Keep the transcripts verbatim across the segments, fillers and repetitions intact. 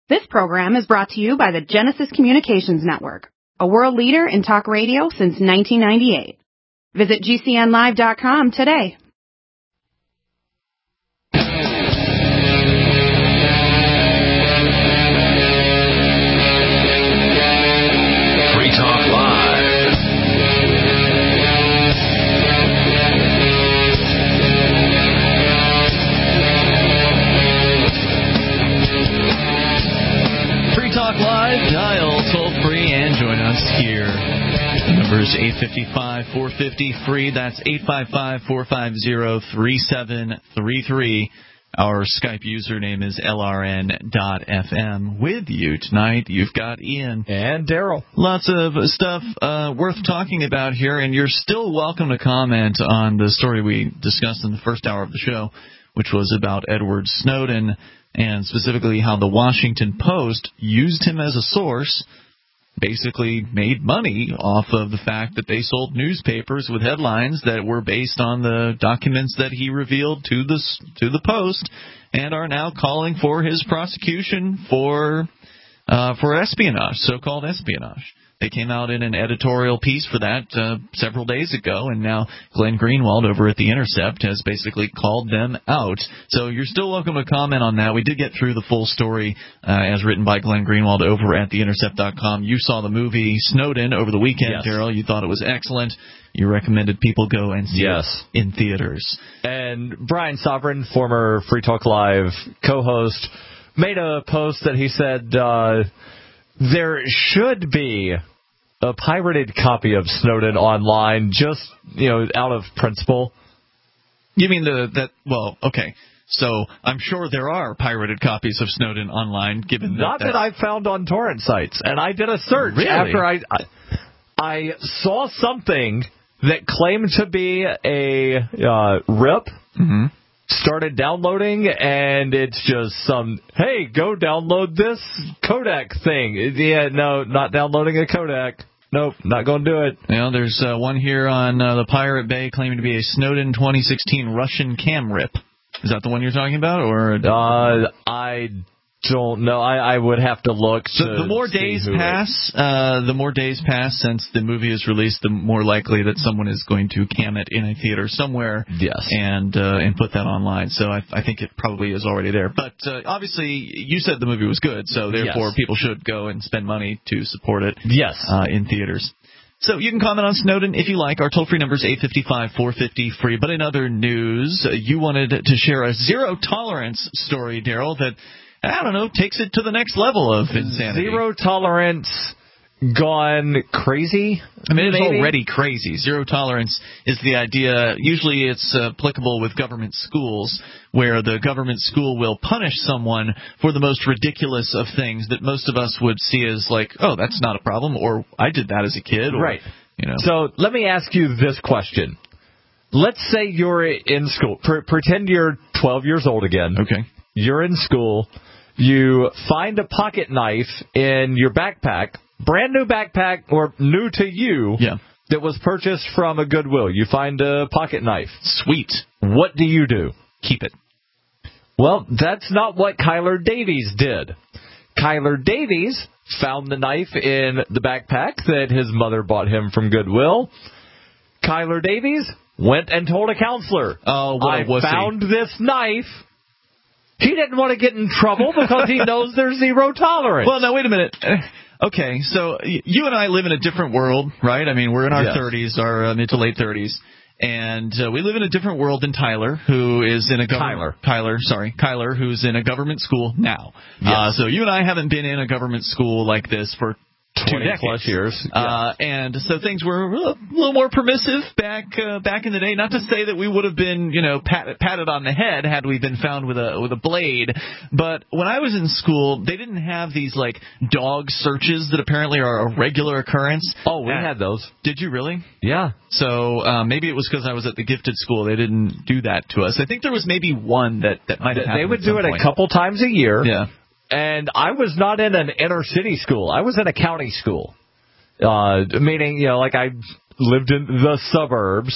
This program is brought to you by the Genesis Communications Network, a world leader in talk radio since nineteen ninety-eight. Visit G C N live dot com today. Free Talk Live. Free Talk Live, dial toll free and join us here. Number is eight five five, four five zero, free. That's eight five five, four five zero, three seven three three. Our Skype username is L R N dot F M. With you tonight, you've got Ian. And Daryl. Lots of stuff uh, worth talking about here, and you're still welcome to comment on the story we discussed in the first hour of the show, which was about Edward Snowden, and specifically how the Washington Post used him as a source, basically made money off of the fact that they sold newspapers with headlines that were based on the documents that he revealed to the to the Post, and are now calling for his prosecution for uh, for espionage, so-called espionage. They came out in an editorial piece for that uh, several days ago, and now Glenn Greenwald over at The Intercept has basically called them out. So you're still welcome to comment on that. We did get through the full story uh, as written by Glenn Greenwald over at the intercept dot com. You saw the movie Snowden over the weekend, yes. Daryl. You thought it was excellent. You recommended people go and see yes. it in theaters. And Brian Sovereign, former Free Talk Live co-host, made a post that he said uh, there should be a pirated copy of Snowden online, just, you know, out of principle. You mean the that? Well, okay. So I'm sure there are pirated copies of Snowden online, given that not that, that I found on torrent sites, and I did a search really? after I, I I saw something that claimed to be a uh, rip. Mm-hmm. Started downloading, and it's just some, hey, go download this codec thing. Yeah, no, not downloading a codec. Nope, not going to do it. Well, there's uh, one here on uh, the Pirate Bay claiming to be a Snowden twenty sixteen Russian cam rip. Is that the one you're talking about? Or uh, I don't know. I, I would have to look. So to the more days pass, uh, the more days pass since the movie is released, the more likely that someone is going to cam it in a theater somewhere. Yes. And uh, and put that online. So I, I think it probably is already there. But uh, obviously, you said the movie was good, so therefore yes. people should go and spend money to support it. Yes. Uh, in theaters. So you can comment on Snowden if you like. Our toll-free number is eight five five, four five zero, free. But in other news, you wanted to share a zero-tolerance story, Daryl, that, I don't know, takes it to the next level of insanity. Zero tolerance gone crazy? I mean, it's maybe? already crazy. Zero tolerance is the idea. Usually it's uh, applicable with government schools, where the government school will punish someone for the most ridiculous of things that most of us would see as like, oh, that's not a problem, or I did that as a kid. Or, right. You know. So let me ask you this question. Let's say you're in school. Pre- pretend you're twelve years old again. Okay. You're in school. You find a pocket knife in your backpack, brand new backpack, or new to you, yeah. that was purchased from a Goodwill. You find a pocket knife. Sweet. What do you do? Keep it. Well, that's not what Kyler Davies did. Kyler Davies found the knife in the backpack that his mother bought him from Goodwill. Kyler Davies went and told a counselor, oh, what a I wussy. found this knife. He didn't want to get in trouble because he knows there's zero tolerance. Well, now, wait a minute. Okay, so you and I live in a different world, right? I mean, we're in our yes. thirties, our uh, mid to late thirties, and uh, we live in a different world than Tyler, who is in a government... Tyler. Tyler, sorry. Kyler, who's in a government school now. Yes. Uh, so you and I haven't been in a government school like this for twenty plus years. Uh, and so things were a little, a little more permissive back uh, back in the day. Not to say that we would have been, you know, pat, patted on the head had we been found with a with a blade. But when I was in school, they didn't have these, like, dog searches that apparently are a regular occurrence. Oh, we uh, had those. Did you really? Yeah. So uh, maybe it was because I was at the gifted school. They didn't do that to us. I think there was maybe one that, that might have happened. They would do it point. a couple times a year. Yeah. And I was not in an inner city school. I was in a county school. Uh, meaning, you know, like I lived in the suburbs.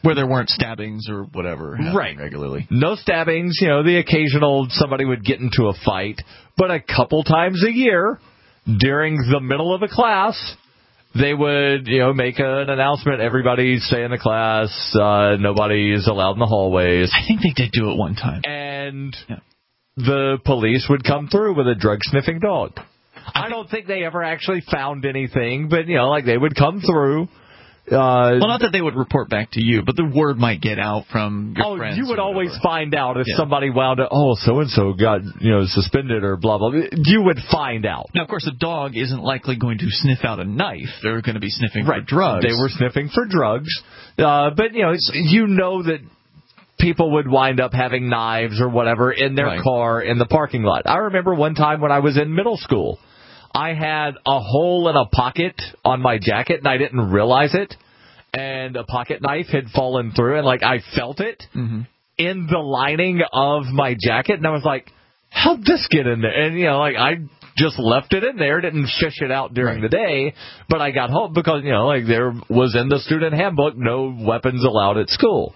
Where there weren't stabbings or whatever right. regularly. No stabbings, you know, the occasional somebody would get into a fight, but a couple times a year during the middle of a class, they would, you know, make an announcement, everybody stay in the class, uh, nobody is allowed in the hallways. I think they did do it one time. And yeah. the police would come through with a drug-sniffing dog. I don't think they ever actually found anything, but, you know, like they would come through. Uh, well, not that they would report back to you, but the word might get out from your oh, friends. You would always find out if yeah. somebody wound up, oh, so-and-so got, you know, suspended or blah, blah, blah. You would find out. Now, of course, a dog isn't likely going to sniff out a knife. They're going to be sniffing right. for drugs. They were sniffing for drugs. Uh, but, you know, it's, you know that people would wind up having knives or whatever in their right. car in the parking lot. I remember one time when I was in middle school, I had a hole in a pocket on my jacket, and I didn't realize it. And a pocket knife had fallen through, and, like, I felt it mm-hmm. in the lining of my jacket. And I was like, how'd this get in there? And, you know, like, I just left it in there, didn't fish it out during right. the day. But I got home because, you know, like, there was in the student handbook, no weapons allowed at school.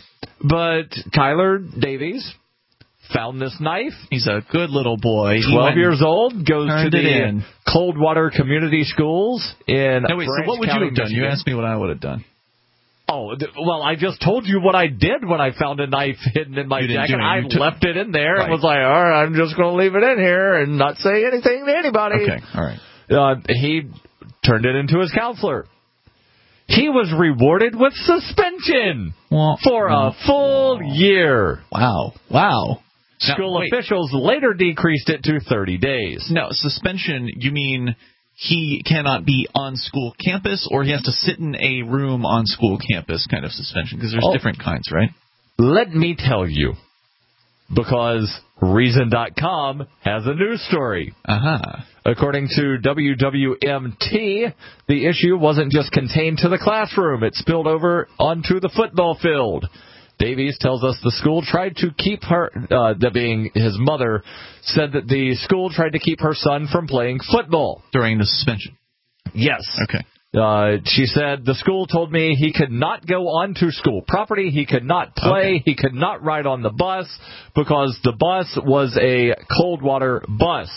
But Kyler Davies found this knife. He's a good little boy. twelve years old, goes to the Coldwater Community Schools in no, wait, Branch so what would County, you have done? Michigan. You asked me what I would have done. Oh, well, I just told you what I did when I found a knife hidden in my jacket. I took... left it in there right. and was like, all right, I'm just going to leave it in here and not say anything to anybody. Okay, all right. Uh, he turned it into his counselor. He was rewarded with suspension well, for well, a full wow. year. Wow, wow. School now, officials later decreased it to thirty days. No, suspension, you mean he cannot be on school campus, or he has to sit in a room on school campus kind of suspension? Because there's oh, different kinds, right? Let me tell you, because Reason dot com has a news story. Uh-huh. According to W W M T, the issue wasn't just contained to the classroom. It spilled over onto the football field. Davies tells us the school tried to keep her, uh, that being his mother, said that the school tried to keep her son from playing football. During the suspension? Yes. Okay. Uh, she said, the school told me he could not go onto school property, he could not play, okay. he could not ride on the bus, because the bus was a Coldwater bus.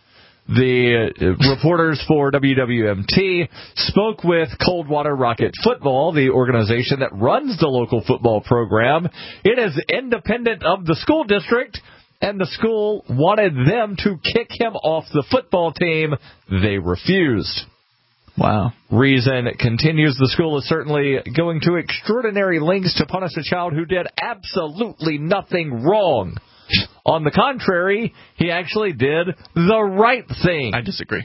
The uh, reporters for W W M T spoke with Coldwater Rocket Football, the organization that runs the local football program. It is independent of the school district, and the school wanted them to kick him off the football team. They refused. Wow. Reason continues, the school is certainly going to extraordinary lengths to punish a child who did absolutely nothing wrong. On the contrary, he actually did the right thing. I disagree.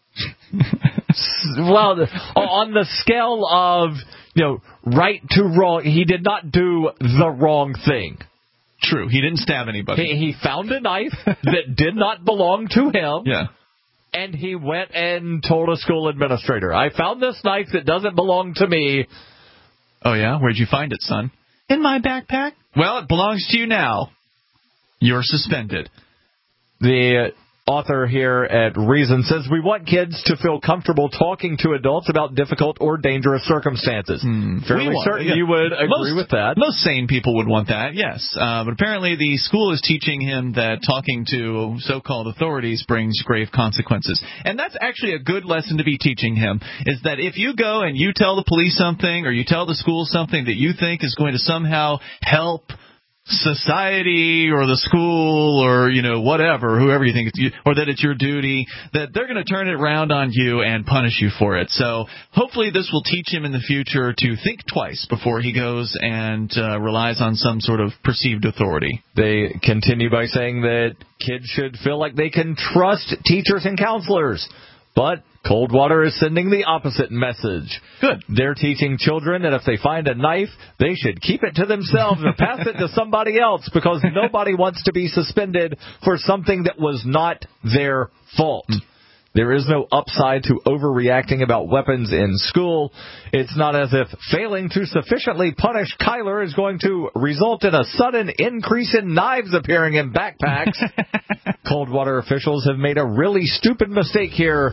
Well, on the scale of, you know, right to wrong, he did not do the wrong thing. True. He didn't stab anybody. He, he found a knife that did not belong to him. Yeah. And he went and told a school administrator, I found this knife that doesn't belong to me. Oh, yeah? Where'd you find it, son? In my backpack. Well, it belongs to you now. You're suspended. The author here at Reason says, we want kids to feel comfortable talking to adults about difficult or dangerous circumstances. Hmm, Fairly want, certain yeah. you would agree most, with that. Most sane people would want that, yes. Uh, but apparently the school is teaching him that talking to so-called authorities brings grave consequences. And that's actually a good lesson to be teaching him, is that if you go and you tell the police something or you tell the school something that you think is going to somehow help society or the school or, you know, whatever, whoever you think, it's, or that it's your duty, that they're going to turn it around on you and punish you for it. So hopefully this will teach him in the future to think twice before he goes and uh, relies on some sort of perceived authority. They continue by saying that kids should feel like they can trust teachers and counselors. But Coldwater is sending the opposite message. Good. They're teaching children that if they find a knife, they should keep it to themselves or pass it to somebody else, because nobody wants to be suspended for something that was not their fault. Mm. There is no upside to overreacting about weapons in school. It's not as if failing to sufficiently punish Kyler is going to result in a sudden increase in knives appearing in backpacks. Coldwater officials have made a really stupid mistake here.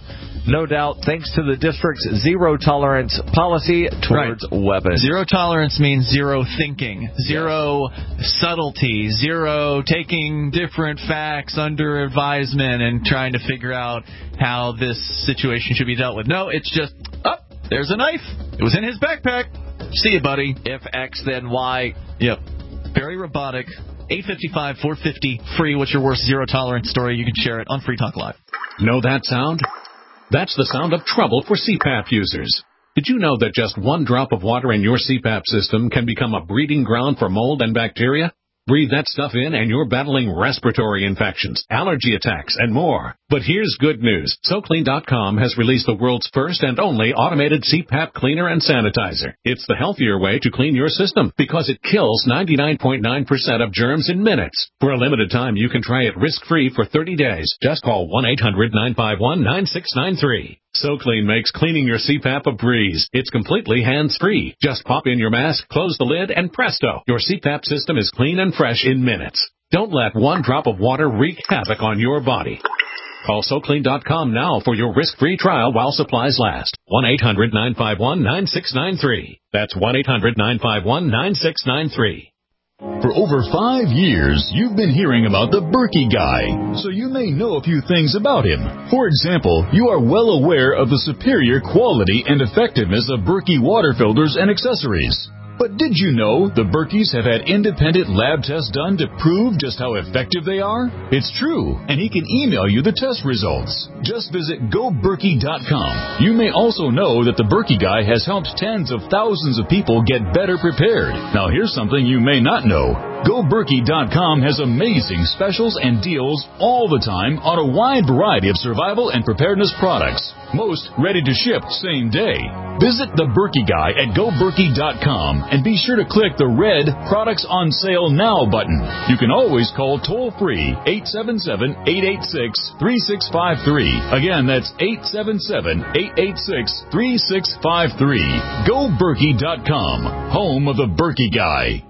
No doubt, thanks to the district's zero-tolerance policy towards right. weapons. Zero tolerance means zero thinking, zero yes. subtlety, zero taking different facts under advisement and trying to figure out how this situation should be dealt with. No, it's just, oh, there's a knife. It was in his backpack. See you, buddy. If X, then Y. Yep. Very robotic. eight five five, four five zero, free. What's your worst zero-tolerance story? You can share it on Free Talk Live. Know that sound? That's the sound of trouble for C PAP users. Did you know that just one drop of water in your C PAP system can become a breeding ground for mold and bacteria? Breathe that stuff in and you're battling respiratory infections, allergy attacks, and more. But here's good news. So Clean dot com has released the world's first and only automated C PAP cleaner and sanitizer. It's the healthier way to clean your system because it kills ninety-nine point nine percent of germs in minutes. For a limited time, you can try it risk-free for thirty days. Just call one eight hundred nine five one nine six nine three. SoClean makes cleaning your C PAP a breeze. It's completely hands-free. Just pop in your mask, close the lid, and presto, your C PAP system is clean and fresh in minutes. Don't let one drop of water wreak havoc on your body. Call So Clean dot com now for your risk-free trial while supplies last. one eight hundred nine five one nine six nine three. That's one eight hundred nine five one nine six nine three. For over five years, you've been hearing about the Berkey guy, so you may know a few things about him. For example, you are well aware of the superior quality and effectiveness of Berkey water filters and accessories. But did you know the Berkeys have had independent lab tests done to prove just how effective they are? It's true, and he can email you the test results. Just visit go berkey dot com. You may also know that the Berkey guy has helped tens of thousands of people get better prepared. Now here's something you may not know. go berkey dot com has amazing specials and deals all the time on a wide variety of survival and preparedness products. Most ready to ship same day. Visit the Berkey guy at go berkey dot com and be sure to click the red Products on Sale Now button. You can always call toll-free eight seven seven, eight eight six, three six five three. Again, that's eight seven seven, eight eight six, three six five three. go berkey dot com, home of the Berkey guy.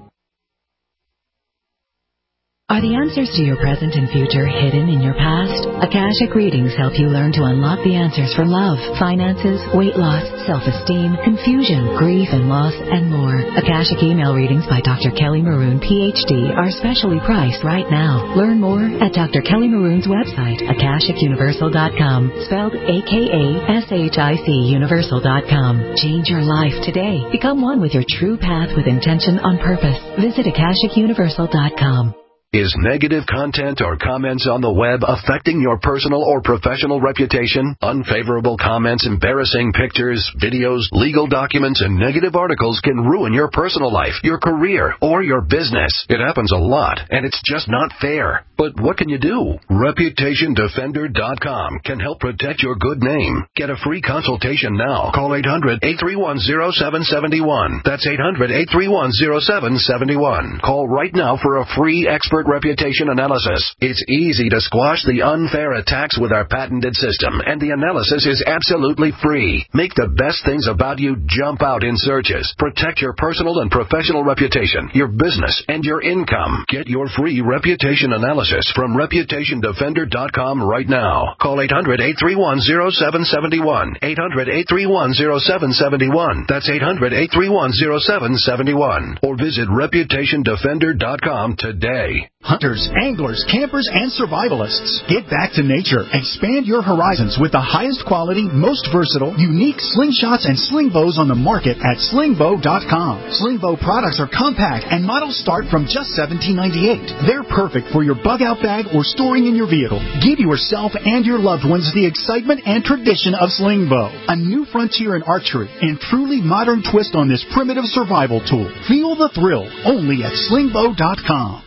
Are the answers to your present and future hidden in your past? Akashic Readings help you learn to unlock the answers for love, finances, weight loss, self-esteem, confusion, grief and loss, and more. Akashic Email Readings by Doctor Kelly Maroon, P H D, are specially priced right now. Learn more at Doctor Kelly Maroon's website, akashic universal dot com, spelled A K A S H I C universal dot com. Change your life today. Become one with your true path with intention on purpose. Visit akashic universal dot com. Is negative content or comments on the web affecting your personal or professional reputation? Unfavorable comments, embarrassing pictures, videos, legal documents, and negative articles can ruin your personal life, your career, or your business. It happens a lot, and it's just not fair. But what can you do? reputation defender dot com can help protect your good name. Get a free consultation now. Call eight hundred, eight three one, zero seven seven one. That's eight hundred, eight three one, zero seven seven one. Call right now for a free expert reputation analysis. It's easy to squash the unfair attacks with our patented system, and the analysis is absolutely free. Make the best things about you jump out in searches. Protect your personal and professional reputation, your business, and your income. Get your free reputation analysis from reputation defender dot com right now. Call eight hundred, eight three one, zero seven seven one. eight hundred, eight three one, zero seven seven one. That's eight hundred, eight three one, zero seven seven one. Or visit reputation defender dot com today. Hunters, anglers, campers, and survivalists. Get back to nature. Expand your horizons with the highest quality, most versatile, unique slingshots and sling bows on the market at sling bow dot com. Sling bow products are compact and models start from just seventeen ninety-eight. They're perfect for your bug-out bag or storing in your vehicle. Give yourself and your loved ones the excitement and tradition of sling bow. A new frontier in archery and truly modern twist on this primitive survival tool. Feel the thrill only at sling bow dot com.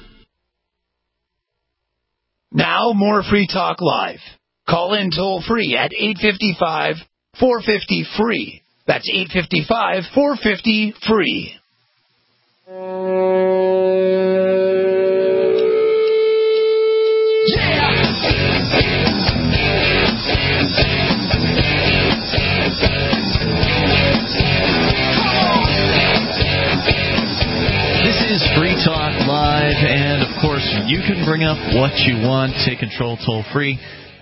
Now, more Free Talk Live. Call in toll-free at eight five five, four five zero, free. That's eight five five, four five zero, free. Free Talk Live, and of course, you can bring up what you want. Take control toll free.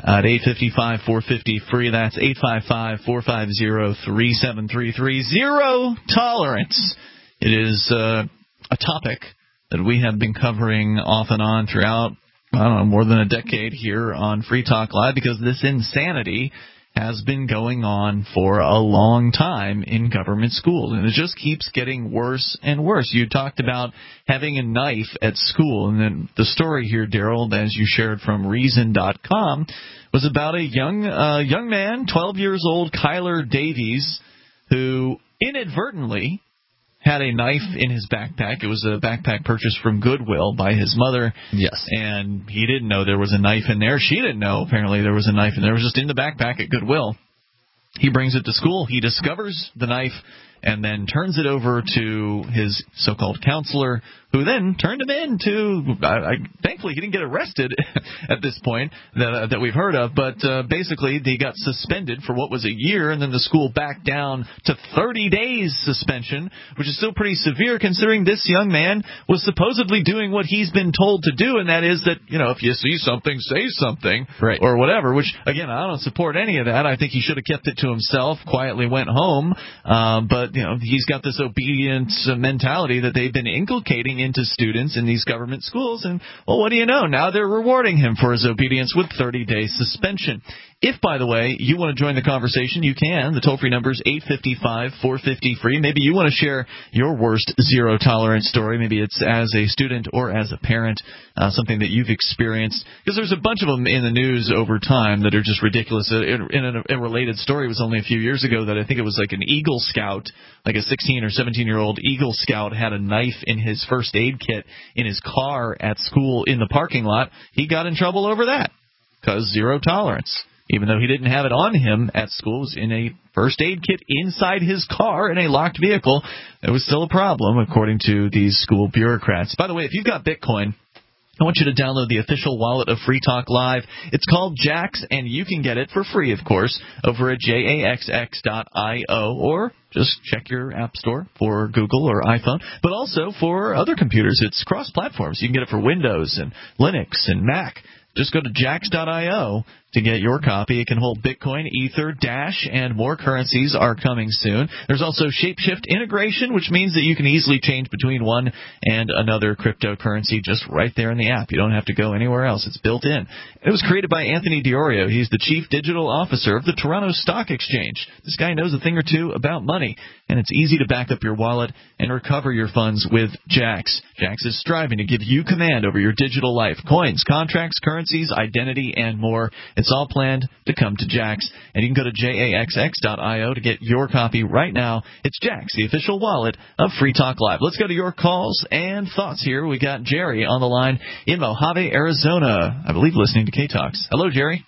at eight five five, four five zero, free. That's eight five five, four five zero, three seven three three. Zero tolerance. It is uh, a topic that we have been covering off and on throughout, I don't know, more than a decade here on Free Talk Live, because this insanity has been going on for a long time in government schools, and it just keeps getting worse and worse. You talked about having a knife at school, and then the story here, Daryl, as you shared from Reason dot com, was about a young uh, young man, twelve years old, Kyler Davies, who inadvertently had a knife in his backpack. It was a backpack purchased from Goodwill by his mother. Yes. And he didn't know there was a knife in there. She didn't know, apparently, there was a knife in there. It was just in the backpack at Goodwill. He brings it to school. He discovers the knife and then turns it over to his so-called counselor, who then turned him in to, I, I, thankfully he didn't get arrested at this point that uh, that we've heard of, but uh, basically he got suspended for what was a year, and then the school backed down to thirty days suspension, which is still pretty severe considering this young man was supposedly doing what he's been told to do, and that is that, you know, if you see something, say something, right, or whatever, which, again, I don't support any of that. I think he should have kept it to himself, quietly went home, uh, but, you know, he's got this obedience mentality that they've been inculcating into students in these government schools, and, well, what do you know? Now they're rewarding him for his obedience with thirty-day suspension. If, by the way, you want to join the conversation, you can. The toll-free number is eight five five, four five zero, free. Maybe you want to share your worst zero-tolerance story. Maybe it's as a student or as a parent, uh, something that you've experienced. Because there's a bunch of them in the news over time that are just ridiculous. In, in a, a related story, it was only a few years ago that I think it was like an Eagle Scout, like a sixteen or seventeen-year-old Eagle Scout had a knife in his first aid kit in his car at school in the parking lot. He got in trouble over that because zero tolerance. Even though he didn't have it on him at school, it was in a first aid kit inside his car in a locked vehicle. It was still a problem, according to these school bureaucrats. By the way, if you've got Bitcoin, I want you to download the official wallet of Free Talk Live. It's called Jaxx, and you can get it for free, of course, over at jaxx dot io, or just check your app store for Google or iPhone, but also for other computers. It's cross-platform, so you can get it for Windows and Linux and Mac. Just go to jaxx dot io to get your copy. It can hold Bitcoin, Ether, Dash, and more currencies are coming soon. There's also Shapeshift integration, which means that you can easily change between one and another cryptocurrency just right there in the app. You don't have to go anywhere else. It's built in. It was created by Anthony Diorio. He's the Chief Digital Officer of the Toronto Stock Exchange. This guy knows a thing or two about money, and it's easy to back up your wallet and recover your funds with Jaxx. Jaxx is striving to give you command over your digital life. Coins, contracts, currencies, identity, and more. It's all planned to come to Jaxx, and you can go to jaxx dot io to get your copy right now. It's Jaxx, the official wallet of Free Talk Live. Let's go to your calls and thoughts here. We got Jerry on the line in Mojave, Arizona, I believe listening to K-Talks. Hello, Jerry.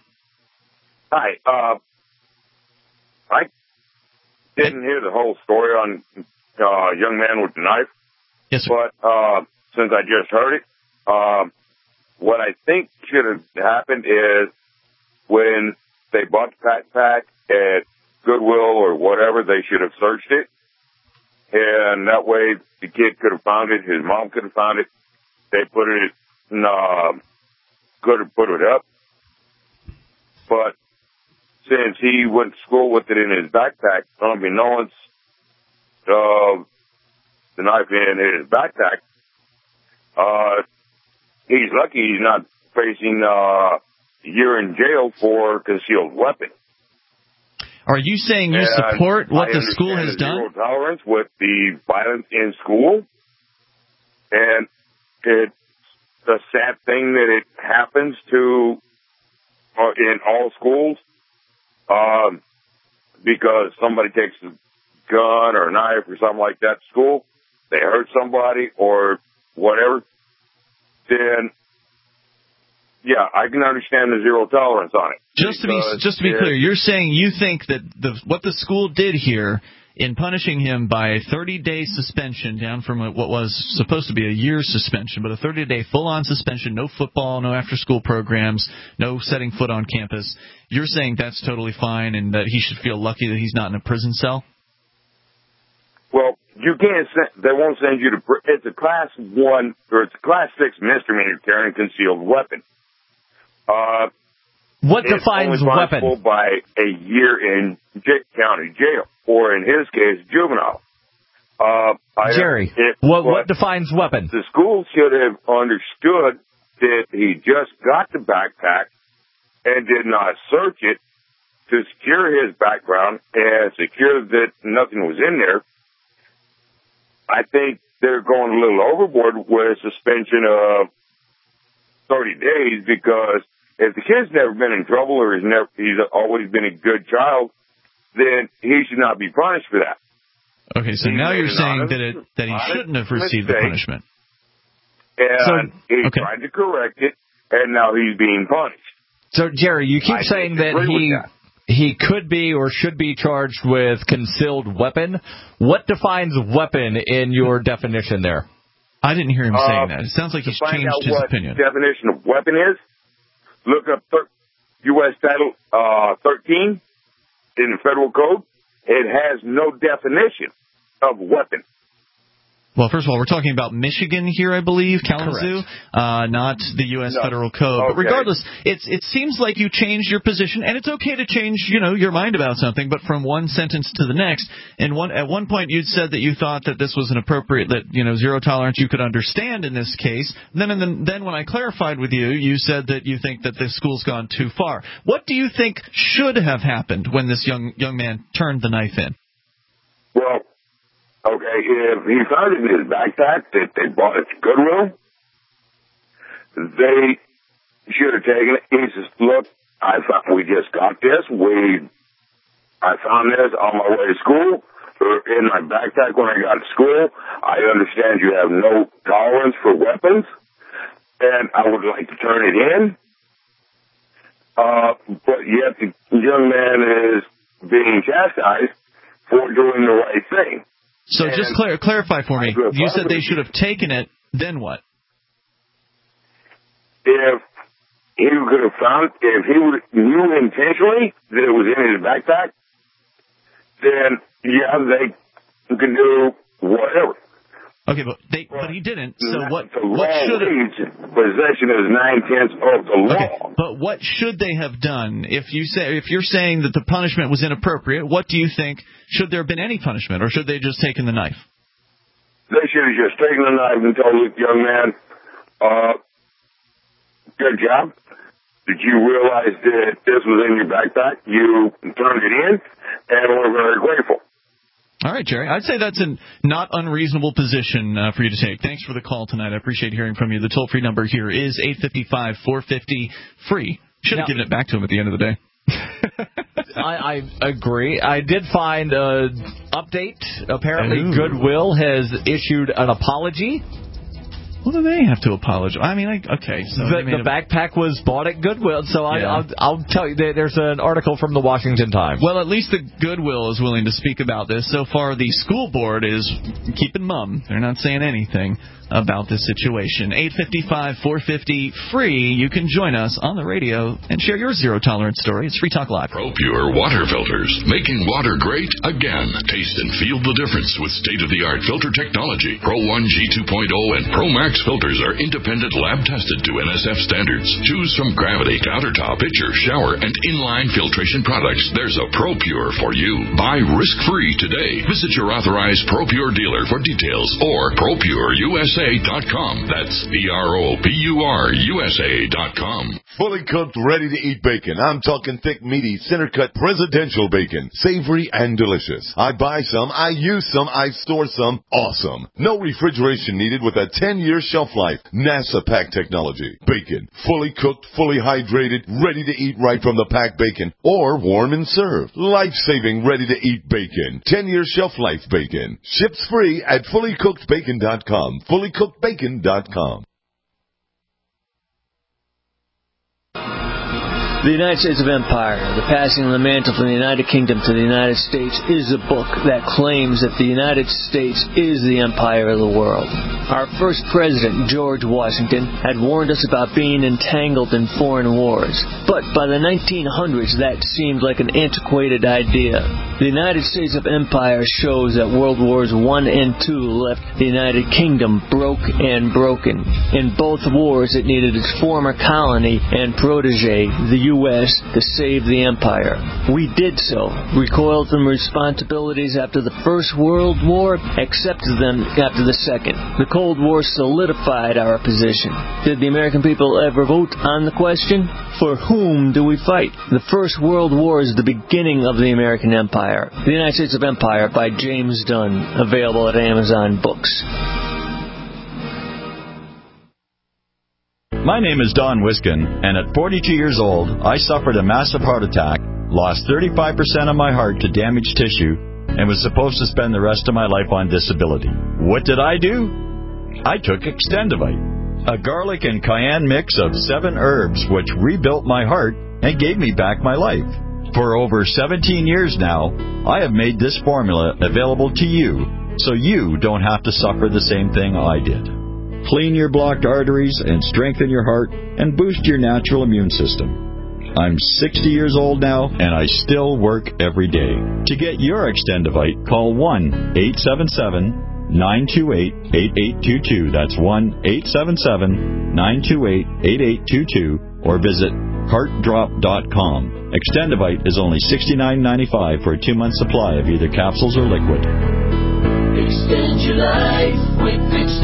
Hi. Uh, I didn't hear the whole story on uh, young man with the knife. Yes, sir. But uh, since I just heard it, uh, what I think should have happened is when they bought the backpack at Goodwill or whatever, they should have searched it. And that way the kid could have found it, his mom could have found it. They put it, uh, could have put it up. But since he went to school with it in his backpack, unbeknownst, uh, the knife in his backpack, uh, he's lucky he's not facing, uh, a year in jail for concealed weapon. Are you saying you and support what I the school has the done? Zero tolerance with the violence in school, and it's a sad thing that it happens to uh, in all schools, um, because somebody takes a gun or a knife or something like that to school, they hurt somebody or whatever, then yeah, I can understand the zero tolerance on it. Just to be just to be clear, you're saying you think that the what the school did here in punishing him by a thirty-day suspension down from what was supposed to be a year's suspension, but a thirty-day full-on suspension, no football, no after-school programs, no setting foot on campus. You're saying that's totally fine and that he should feel lucky that he's not in a prison cell? Well, you can't send, they won't send you to, it's a class one, or it's a class six misdemeanor carrying concealed weapon. Uh, What is defines only weapon? punishable by a year in j- county jail, or in his case, juvenile. Uh, I, Jerry, it, what, what defines weapon? The school should have understood that he just got the backpack and did not search it to secure his background and secure that nothing was in there. I think they're going a little overboard with a suspension of thirty days, because if the kid's never been in trouble or he's never he's always been a good child, then he should not be punished for that. Okay, so He now made you're an saying honest- that it that he honest shouldn't have received the mistake, punishment. And So, he okay. tried to correct it, and now he's being punished. So, Jerry, you keep I saying that disagree he with that. he could be or should be charged with concealed weapon. What defines weapon in your definition there? I didn't hear him Uh, saying that. It sounds like to he's find changed out his what opinion. definition of weapon is, look up thir- U S Title uh, thirteen in the federal code. It has no definition of weapon. Well, first of all, we're talking about Michigan here, I believe, Kalamazoo, uh, not the U S No. Federal Code. But Okay. regardless, it's it seems like you changed your position, and it's okay to change, you know, your mind about something. But from one sentence to the next, and one at one point you'd said that you thought that this was an appropriate, that you know, zero tolerance you could understand in this case. Then, and then, then when I clarified with you, you said that you think that the school's gone too far. What do you think should have happened when this young young man turned the knife in? Well, okay, if he found it in his backpack that they bought at Goodwill, they should have taken it. He says, look, I thought we just got this. We, I found this on my way to school, or in my backpack when I got to school. I understand you have no tolerance for weapons, and I would like to turn it in. Uh, but yet the young man is being chastised for doing the right thing. So And just clar- clarify for me. I agree with You said both they of should you. have taken it, then what? If he could have found, if he would, knew intentionally that it was in his backpack, then yeah, they can do whatever. Okay, but they, but he didn't. So what? The What law should? reads possession is nine tenths of the law. Okay, but what should they have done? If you say, if you're saying that the punishment was inappropriate, what do you think? Should there have been any punishment, or should they just taken the knife? They should have just taken the knife and told the young man, uh, good job. Did you realize that this was in your backpack? You turned it in, and we're very grateful. All right, Jerry. I'd say that's a not unreasonable position uh, for you to take. Thanks for the call tonight. I appreciate hearing from you. The toll-free number here is eight five five, four five zero, free. Should have Now- given it back to him at the end of the day. I, I agree. I did find an update. Apparently, Ooh. Goodwill has issued an apology. What do they have to apologize? I mean, I, okay. So The, they made the a- backpack was bought at Goodwill, so I, Yeah. I'll, I'll tell you. there- There's an article from the Washington Times. Well, at least the Goodwill is willing to speak about this. So far, the school board is keeping mum. They're not saying anything about this situation. eight five five, four five zero, free. You can join us on the radio and share your zero-tolerance story. It's Free Talk Live. ProPure water filters, making water great again. Taste and feel the difference with state-of-the-art filter technology. Pro one G two point oh and Pro Max filters are independent lab-tested to N S F standards. Choose from Gravity, Countertop, Pitcher, Shower, and Inline filtration products. There's a ProPure for you. Buy risk-free today. Visit your authorized ProPure dealer for details or Pro Pure U S A dot com. That's P R O P U R U S A dot com. Fully cooked, ready-to-eat bacon. I'm talking thick, meaty, center-cut presidential bacon. Savory and delicious. I buy some, I use some, I store some. Awesome. No refrigeration needed with a ten-year shelf life. NASA pack technology. Bacon. Fully cooked, fully hydrated, ready to eat right from the pack bacon. Or warm and served. Life-saving, ready-to-eat bacon. ten-year shelf life bacon. Ships free at fully cooked bacon dot com. fully cooked bacon dot com. The United States of Empire, The Passing of the Mantle from the United Kingdom to the United States, is a book that claims that the United States is the empire of the world. Our first president, George Washington, had warned us about being entangled in foreign wars. But by the nineteen hundreds, that seemed like an antiquated idea. The United States of Empire shows that World Wars One and Two left the United Kingdom broke and broken. In both wars, it needed its former colony and protege, the U U S to save the empire. We did so, recoiled from responsibilities after the First World War, accepted them after the Second. The Cold War solidified our position. Did the American people ever vote on the question? For whom do we fight? The First World War is the beginning of the American Empire. The United States of Empire by James Dunn, available at Amazon Books. My name is Don Wiskin, and at forty-two years old, I suffered a massive heart attack, lost thirty-five percent of my heart to damaged tissue, and was supposed to spend the rest of my life on disability. What did I do? I took Extendivite, a garlic and cayenne mix of seven herbs which rebuilt my heart and gave me back my life. For over seventeen years now, I have made this formula available to you, so you don't have to suffer the same thing I did. Clean your blocked arteries and strengthen your heart and boost your natural immune system. I'm sixty years old now, and I still work every day. To get your Extendivite, call one eight seven seven, nine two eight, eight eight two two. That's one eight seven seven, nine two eight, eight eight two two, or visit heart drop dot com. Extendivite is only sixty-nine ninety-five for a two-month supply of either capsules or liquid. Extend your life with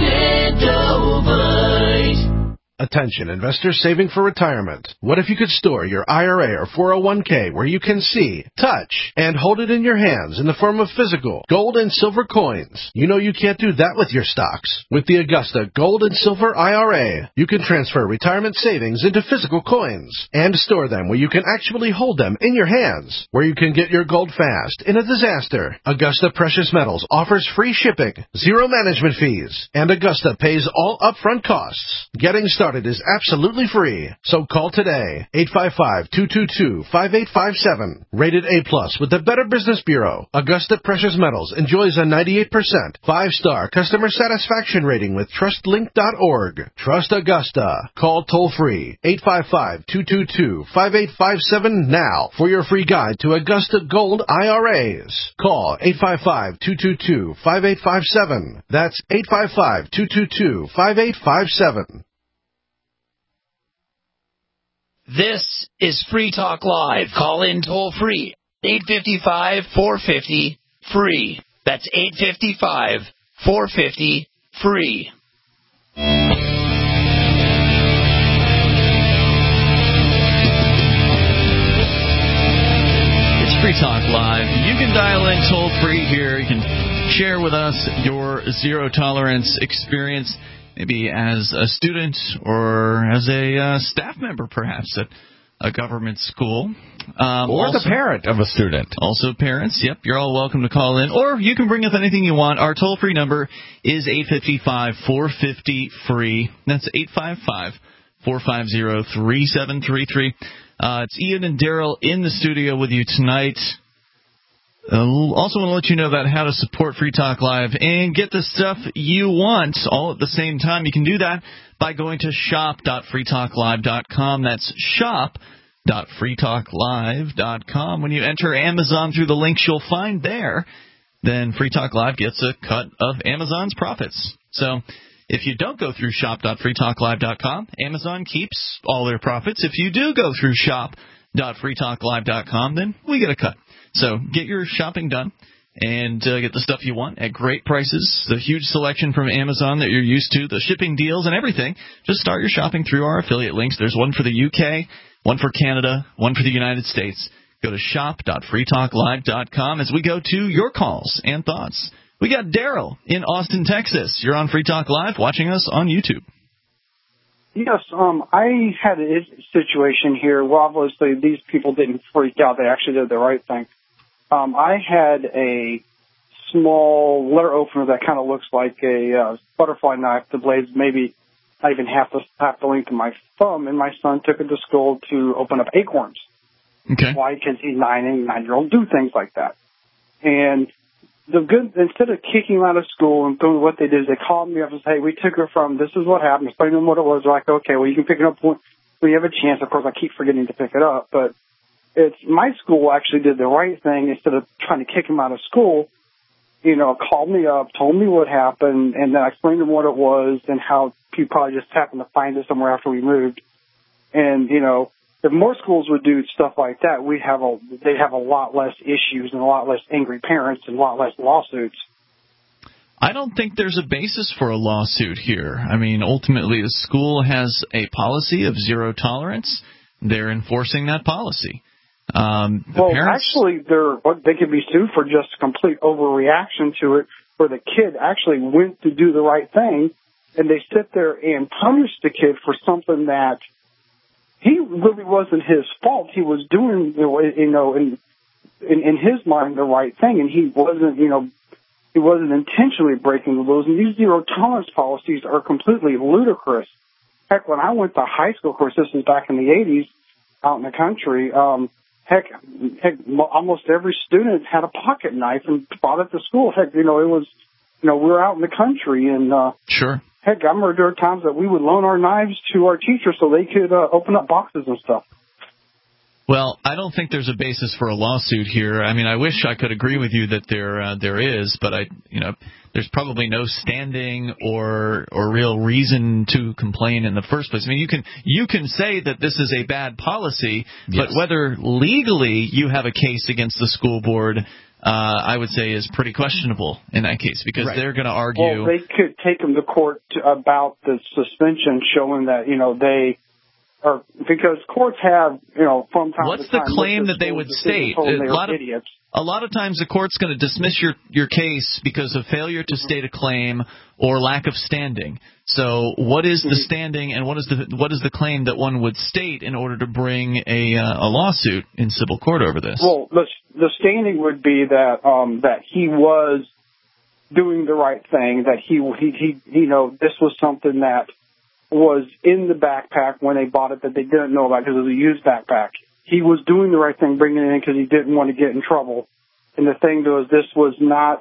Extendovite. Attention, investors saving for retirement. What if you could store your I R A or four oh one k where you can see, touch, and hold it in your hands in the form of physical gold and silver coins? You know you can't do that with your stocks. With the Augusta Gold and Silver I R A, you can transfer retirement savings into physical coins and store them where you can actually hold them in your hands, where you can get your gold fast in a disaster. Augusta Precious Metals offers free shipping, zero management fees, and Augusta pays all upfront costs. Getting started is absolutely free, so call today, eight five five, two two two, five eight five seven. Rated A plus with the Better Business Bureau, Augusta Precious Metals enjoys a ninety-eight percent five-star customer satisfaction rating with trust link dot org. Trust Augusta. Call toll-free, eight five five, two two two, five eight five seven now for your free guide to Augusta Gold I R As. Call eight five five, two two two, five eight five seven. That's eight five five, two two two, five eight five seven. This is Free Talk Live. Call in toll free. eight five five, four five zero, free. That's eight five five, four five zero, free. It's Free Talk Live. You can dial in toll free here. You can share with us your zero tolerance experience, maybe as a student or as a uh, staff member, perhaps, at a government school. Um, or also, the parent of a student. Also parents. Yep, you're all welcome to call in. Or you can bring up anything you want. Our toll-free number is eight five five, four five zero, free. That's eight five five, four five zero, three seven three three. Uh, it's Ian and Daryl in the studio with you tonight. Uh, also want to let you know about how to support Free Talk Live and get the stuff you want all at the same time. You can do that by going to shop dot free talk live dot com. That's shop dot free talk live dot com. When you enter Amazon through the links you'll find there, then Free Talk Live gets a cut of Amazon's profits. So if you don't go through shop dot free talk live dot com, Amazon keeps all their profits. If you do go through shop dot free talk live dot com, then we get a cut. So get your shopping done and uh, get the stuff you want at great prices, the huge selection from Amazon that you're used to, the shipping deals and everything. Just start your shopping through our affiliate links. There's one for the U K, one for Canada, one for the United States. Go to shop dot free talk live dot com as we go to your calls and thoughts. We got Daryl in Austin, Texas. You're on Free Talk Live, watching us on YouTube. Yes, um, I had a situation here. Well, obviously, these people didn't freak out. They actually did the right thing. Um, I had a small letter opener that kind of looks like a uh, butterfly knife. The blade's maybe not even half the, half the length of my thumb, and my son took it to school to open up acorns. Okay. Why? Because he's nine and nine-year-old do things like that. And the good, instead of kicking him out of school and doing what they did, is they called me up and said, hey, we took her from, this is what happened, explain them what it was. They're like, okay, well, you can pick it up when you have a chance. Of course, I keep forgetting to pick it up, but it's my school actually did the right thing. Instead of trying to kick him out of school, you know, called me up, told me what happened, and then I explained to him what it was and how he probably just happened to find it somewhere after we moved. And, you know, if more schools would do stuff like that, we'd have a they'd have a lot less issues and a lot less angry parents and a lot less lawsuits. I don't think there's a basis for a lawsuit here. I mean, ultimately, the school has a policy of zero tolerance. They're enforcing that policy. Um, the well, parents... actually, they're they could be sued for just complete overreaction to it, where the kid actually went to do the right thing, and they sit there and punish the kid for something that he really wasn't his fault. He was doing, you know, in in, in his mind, the right thing, and he wasn't, you know, he wasn't intentionally breaking the rules. And these zero tolerance policies are completely ludicrous. Heck, when I went to high school, of course, this was back in the eighties, out in the country. Um, heck, heck, almost every student had a pocket knife and bought it to school. Heck, you know, it was, you know, we were out in the country, and uh, sure. Heck, I remember there were times that we would loan our knives to our teachers so they could uh, open up boxes and stuff. Well, I don't think there's a basis for a lawsuit here. I mean, I wish I could agree with you that there uh, there is, but I, you know, there's probably no standing or or real reason to complain in the first place. I mean, you can you can say that this is a bad policy, yes. but whether legally you have a case against the school board, uh, I would say is pretty questionable in that case, because right. they're going to argue. Well, they could take them to court to, about the suspension, showing that, you know, they. Or because courts have, you know, from time What's to time. the claim that they would state? A lot, of, a lot of times the court's going to dismiss your, your case because of failure to mm-hmm. state a claim or lack of standing. So what is mm-hmm. the standing and what is the what is the claim that one would state in order to bring a uh, a lawsuit in civil court over this? Well, the the standing would be that um, that he was doing the right thing, that he he he you know, this was something that was in the backpack when they bought it that they didn't know about because it was a used backpack. He was doing the right thing, bringing it in because he didn't want to get in trouble. And the thing was, this was not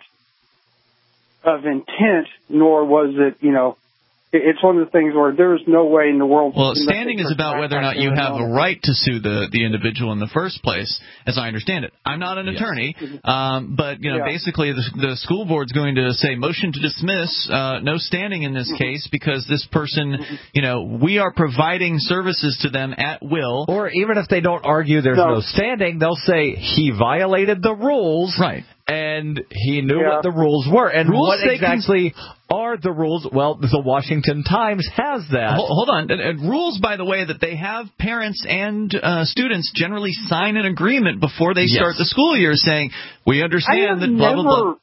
of intent, nor was it, you know, it's one of the things where there's no way in the world. Well, standing is about whether or not you have a right to sue the, the individual in the first place, as I understand it. I'm not an yes. attorney, um, but, you know, yeah. basically the, the school board's going to say motion to dismiss, uh, no standing in this case because this person, you know, we are providing services to them at will. Or even if they don't argue there's no, no standing, they'll say he violated the rules. Right. And he knew yeah. what the rules were. And rules what exactly can... are the rules? Well, the Washington Times has that. Hold on. And, and rules, by the way, that they have parents and uh, students generally sign an agreement before they yes. start the school year saying, we understand that blah, never, blah, blah.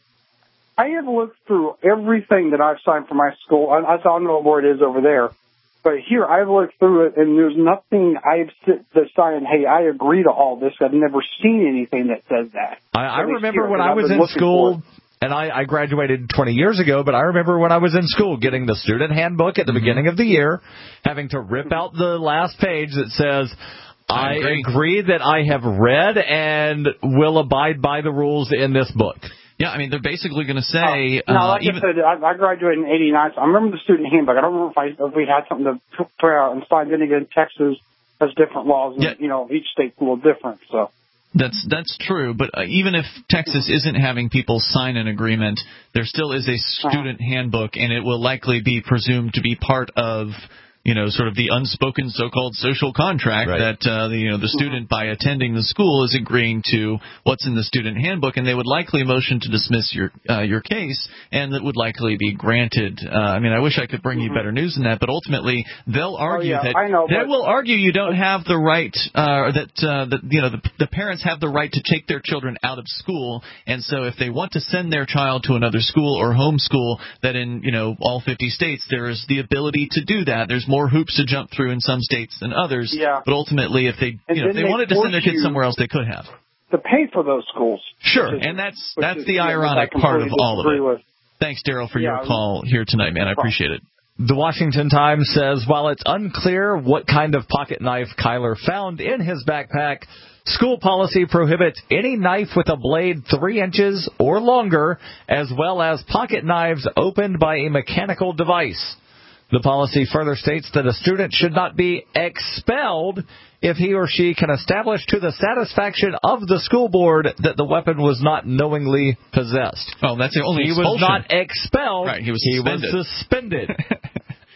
I have looked through everything that I've signed for my school. I, I don't know where it is over there. But here, I've looked through it, and there's nothing I've that's saying, hey, I agree to all this. I've never seen anything that says that. I, I remember when I was in school, and I, I graduated twenty years ago, but I remember when I was in school getting the student handbook at the mm-hmm. beginning of the year, having to rip out the last page that says, I, I agree. agree that I have read and will abide by the rules in this book. Yeah, I mean, they're basically going to say... Uh, no, uh, like even, I said, I, I graduated in eighty-nine, so I remember the student handbook. I don't remember if, I, if we had something to put out and sign. Then again, Texas has different laws, and, yeah. you know, each state's a little different, so... That's that's true, but uh, even if Texas isn't having people sign an agreement, there still is a student uh-huh. handbook, and it will likely be presumed to be part of... you know, sort of the unspoken so-called social contract right. that, uh, the, you know, the student, by attending the school, is agreeing to what's in the student handbook, and they would likely motion to dismiss your uh, your case, and that would likely be granted. Uh, I mean, I wish I could bring mm-hmm. you better news than that, but ultimately they'll argue oh, yeah, that I know, they will argue you don't have the right, uh, that, uh, that you know, the, the parents have the right to take their children out of school, and so if they want to send their child to another school or homeschool, that in, you know, all fifty states there is the ability to do that. There's more hoops to jump through in some states than others. Yeah. But ultimately, if they, and you know, if they, they wanted to send their kids somewhere else, they could have. To pay for those schools. Sure, is, and that's that's is, the yeah, ironic part of all of it. With. Thanks, Daryl, for yeah, your call here tonight, man. I appreciate it. The Washington Times says, while it's unclear what kind of pocket knife Kyler found in his backpack, school policy prohibits any knife with a blade three inches or longer, as well as pocket knives opened by a mechanical device. The policy further states that a student should not be expelled if he or she can establish to the satisfaction of the school board that the weapon was not knowingly possessed. Oh, that's the only He expulsion. was not expelled. Right, he was he suspended. Was suspended.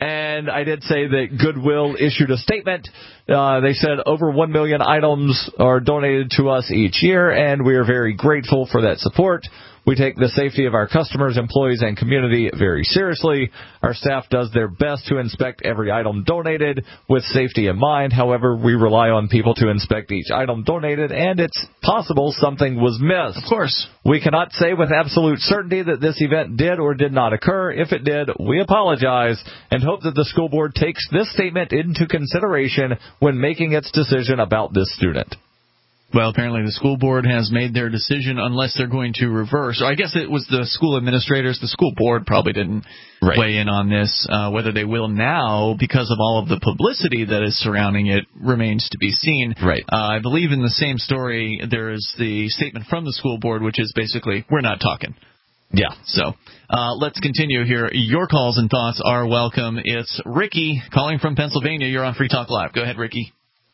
And I did say that Goodwill issued a statement. Uh, they said over one million items are donated to us each year, and we are very grateful for that support. We take the safety of our customers, employees, and community very seriously. Our staff does their best to inspect every item donated with safety in mind. However, we rely on people to inspect each item donated, and it's possible something was missed. Of course. We cannot say with absolute certainty that this event did or did not occur. If it did, we apologize and hope that the school board takes this statement into consideration when making its decision about this student. Well, apparently the school board has made their decision unless they're going to reverse. Or I guess it was the school administrators. The school board probably didn't right. weigh in on this. Uh, whether they will now, because of all of the publicity that is surrounding it, remains to be seen. Right. Uh, I believe in the same story there is the statement from the school board, which is basically, we're not talking. Yeah. So uh, let's continue here. Your calls and thoughts are welcome. It's Ricky calling from Pennsylvania. You're on Free Talk Live. Go ahead, Ricky.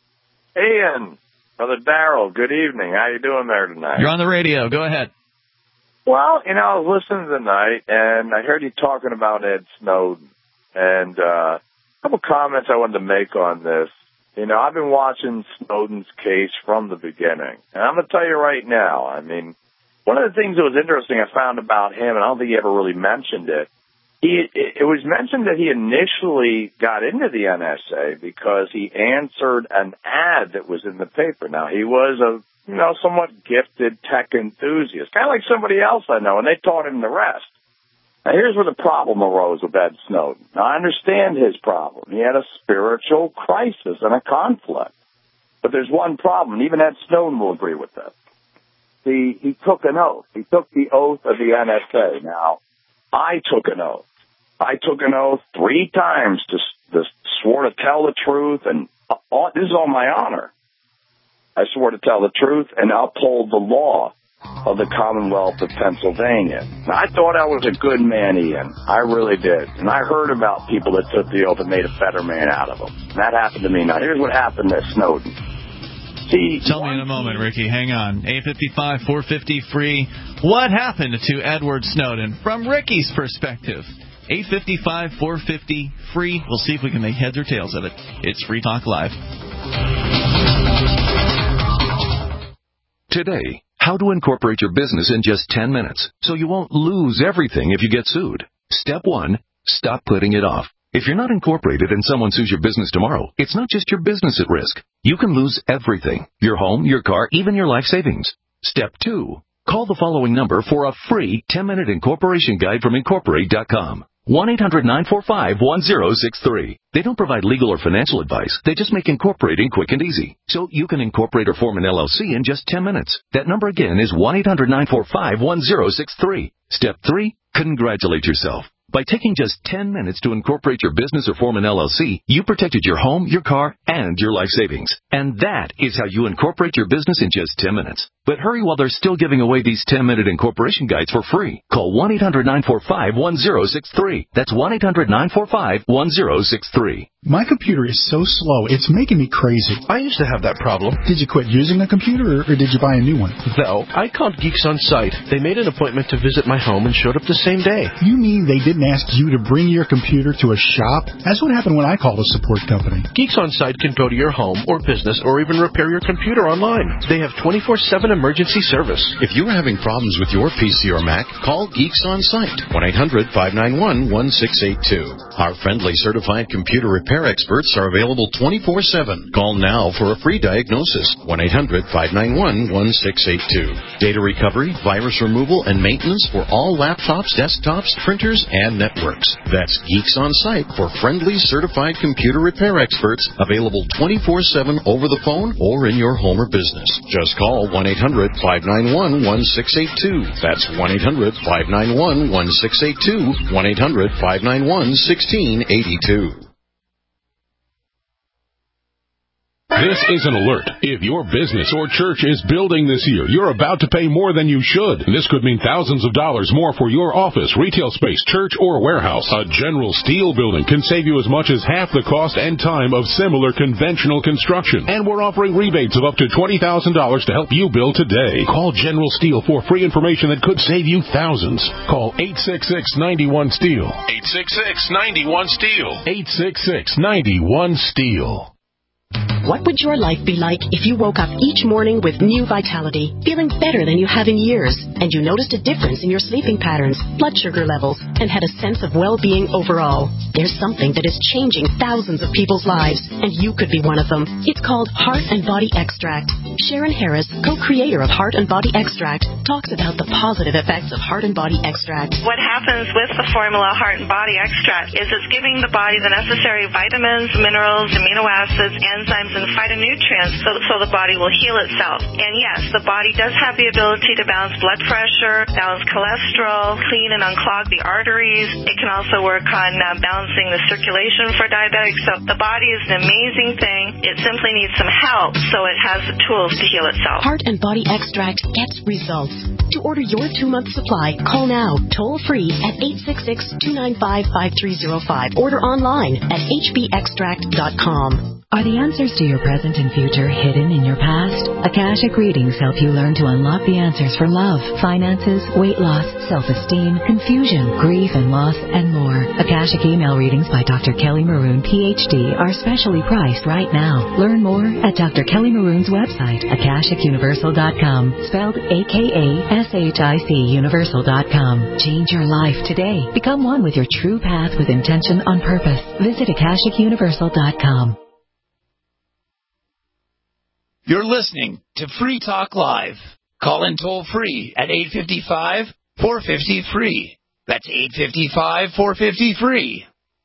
Ian. Brother Darrell, good evening. How you doing there tonight? You're on the radio. Go ahead. Well, you know, I was listening tonight, and I heard you talking about Ed Snowden. And uh, a couple comments I wanted to make on this. You know, I've been watching Snowden's case from the beginning. And I'm going to tell you right now, I mean, one of the things that was interesting I found about him, and I don't think he ever really mentioned it, He, it was mentioned that he initially got into the N S A because he answered an ad that was in the paper. Now, he was a, you know, somewhat gifted tech enthusiast, kind of like somebody else I know, and they taught him the rest. Now, here's where the problem arose with Ed Snowden. Now, I understand his problem. He had a spiritual crisis and a conflict. But there's one problem, and even Ed Snowden will agree with this. He, he took an oath. He took the oath of the N S A. Now, I took an oath. I took an oath three times to, to swore to tell the truth, and all, this is on my honor. I swore to tell the truth and uphold the law of the Commonwealth of Pennsylvania. Now, I thought I was a good man, Ian. I really did. And I heard about people that took the oath and made a better man out of them. And that happened to me. Now, here's what happened to Snowden. See, Tell me in a moment, Ricky. Hang on. eight five five, four five zero, free. What happened to Edward Snowden from Ricky's perspective? eight five five, four five zero, free. We'll see if we can make heads or tails of it. It's Free Talk Live. Today, how to incorporate your business in just ten minutes so you won't lose everything if you get sued. Step one, stop putting it off. If you're not incorporated and someone sues your business tomorrow, it's not just your business at risk. You can lose everything. Your home, your car, even your life savings. Step two, call the following number for a free ten-minute incorporation guide from Incorporate dot com. one eight hundred nine four five one zero six three. They don't provide legal or financial advice. They just make incorporating quick and easy. So you can incorporate or form an L L C in just ten minutes. That number again is one eight hundred nine four five one zero six three. Step three, congratulate yourself. By taking just ten minutes to incorporate your business or form an L L C, you protected your home, your car, and your life savings. And that is how you incorporate your business in just ten minutes. But hurry while they're still giving away these ten-minute incorporation guides for free. Call one eight hundred nine four five one zero six three. That's one eight hundred nine four five one zero six three. My computer is so slow, it's making me crazy. I used to have that problem. Did you quit using the computer, or, or did you buy a new one? No, I called Geeks On Site. They made an appointment to visit my home and showed up the same day. You mean they didn't ask you to bring your computer to a shop? That's what happened when I called a support company. Geeks On Site can go to your home or business or even repair your computer online. They have twenty-four seven emergency service. If you're having problems with your P C or Mac, call Geeks On Site, one eight hundred five nine one one six eight two. Our friendly certified computer repair experts are available twenty-four seven. Call now for a free diagnosis, one eight hundred five nine one one six eight two. Data recovery, virus removal, and maintenance for all laptops, desktops, printers, and networks. That's Geeks On Site for friendly certified computer repair experts, available twenty-four seven over the phone or in your home or business. Just call one eight hundred five nine one one six eight two. That's one eight hundred five nine one one six eight two, one eight hundred five nine one one six eight two. This is an alert. If your business or church is building this year, you're about to pay more than you should. This could mean thousands of dollars more for your office, retail space, church, or warehouse. A General Steel building can save you as much as half the cost and time of similar conventional construction. And we're offering rebates of up to twenty thousand dollars to help you build today. Call General Steel for free information that could save you thousands. Call eight six six, nine one, STEEL. eight six six, nine one, STEEL. eight six six, nine one, STEEL. What would your life be like if you woke up each morning with new vitality, feeling better than you have in years, and you noticed a difference in your sleeping patterns, blood sugar levels, and had a sense of well-being overall? There's something that is changing thousands of people's lives, and you could be one of them. It's called Heart and Body Extract. Sharon Harris, co-creator of Heart and Body Extract, talks about the positive effects of Heart and Body Extract. What happens with the formula Heart and Body Extract is it's giving the body the necessary vitamins, minerals, amino acids, enzymes, and phytonutrients so, so the body will heal itself. And yes, the body does have the ability to balance blood pressure, balance cholesterol, clean and unclog the arteries. It can also work on uh, balancing the circulation for diabetics. So the body is an amazing thing. It simply needs some help so it has the tools to heal itself. Heart and Body Extract gets results. To order your two-month supply, call now, toll-free at eight six six, two nine five, five three zero five. Order online at h b extract dot com. Are the answers to your present and future hidden in your past? Akashic Readings help you learn to unlock the answers for love, finances, weight loss, self-esteem, confusion, grief and loss, and more. Akashic email readings by Doctor Kelly Maroon, P H D, are specially priced right now. Learn more at Doctor Kelly Maroon's website, akashic universal dot com, spelled A K A S H I C universal dot com. Change your life today. Become one with your true path with intention on purpose. Visit akashic universal dot com. You're listening to Free Talk Live. Call in toll free at eight five five, four five zero, free. That's eight five five, four five zero, free.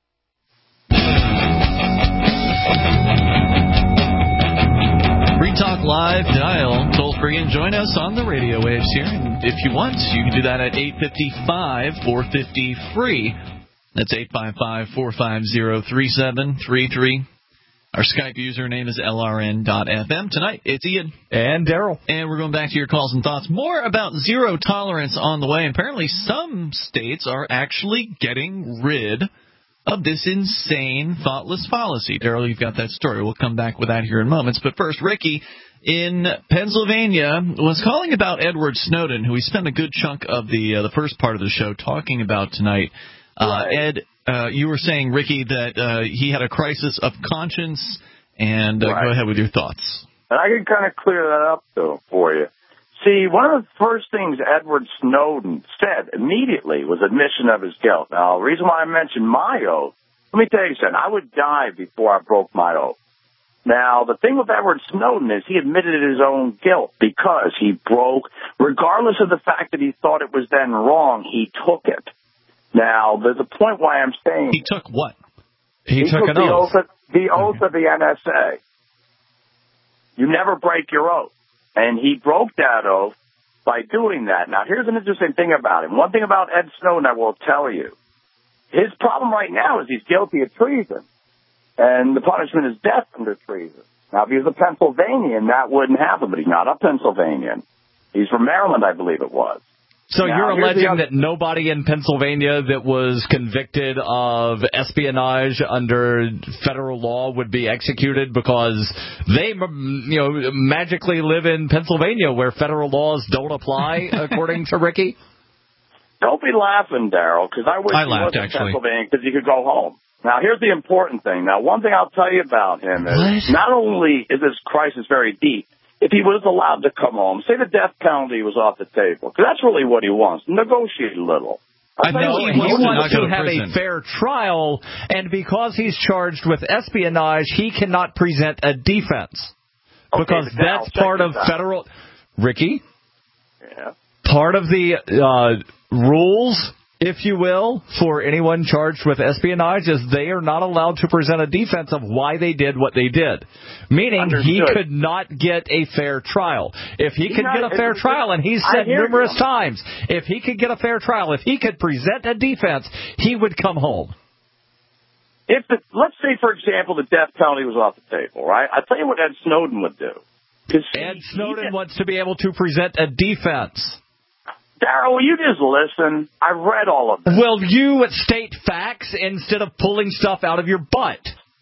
Free Talk Live, dial toll free and join us on the radio waves here. And if you want, you can do that at eight five five, four five zero, free. That's eight five five, four five zero, three seven three three. Our Skype username is L R N dot F M. Tonight, it's Ian. And Daryl. And we're going back to your calls and thoughts. More about zero tolerance on the way. Apparently, some states are actually getting rid of this insane, thoughtless fallacy. Daryl, you've got that story. We'll come back with that here in moments. But first, Ricky in Pennsylvania was calling about Edward Snowden, who we spent a good chunk of the uh, the first part of the show talking about tonight. Uh, Ed, uh, you were saying, Ricky, that uh, he had a crisis of conscience, and uh, Right. go ahead with your thoughts. And I can kind of clear that up, though, for you. See, one of the first things Edward Snowden said immediately was admission of his guilt. Now, the reason why I mentioned my oath, let me tell you something. I would die before I broke my oath. Now, the thing with Edward Snowden is he admitted his own guilt because he broke, regardless of the fact that he thought it was then wrong, he took it. Now, there's a point why I'm saying... He took what? He, he took, took an the oath. oath of, the oath of the N S A. You never break your oath. And he broke that oath by doing that. Now, here's an interesting thing about him. One thing about Ed Snowden I will tell you. His problem right now is he's guilty of treason. And the punishment is death under treason. Now, if he was a Pennsylvanian, that wouldn't happen, but he's not a Pennsylvanian. He's from Maryland, I believe it was. So Now, you're here's the alleging other- that nobody in Pennsylvania that was convicted of espionage under federal law would be executed because they, you know, magically live in Pennsylvania where federal laws don't apply, according to Ricky? Don't be laughing, Daryl, because I wish I he laughed, was in actually. Pennsylvania because he could go home. Now, here's the important thing. Now, one thing I'll tell you about him is not only is this crisis very deep, if he was allowed to come home, say the death penalty was off the table, because that's really what he wants, negotiate a little. I I'll tell know you he what, wants go to have prison. a fair trial, and because he's charged with espionage, he cannot present a defense. Okay, Because but now, that's check part of this out. federal... Ricky? Yeah. Part of the uh, rules, if you will, for anyone charged with espionage is they are not allowed to present a defense of why they did what they did. Meaning he Understood. could not get a fair trial. If he He's could not- get a fair it's- trial, and he's I said hear numerous you. times, if he could get a fair trial, if he could present a defense, he would come home. if the, let's say, for example, the death penalty was off the table, right? I'll tell you what Ed Snowden would do. Ed Snowden wants to be able to present a defense. Daryl, will you just listen? I read all of this. Will you state facts instead of pulling stuff out of your butt?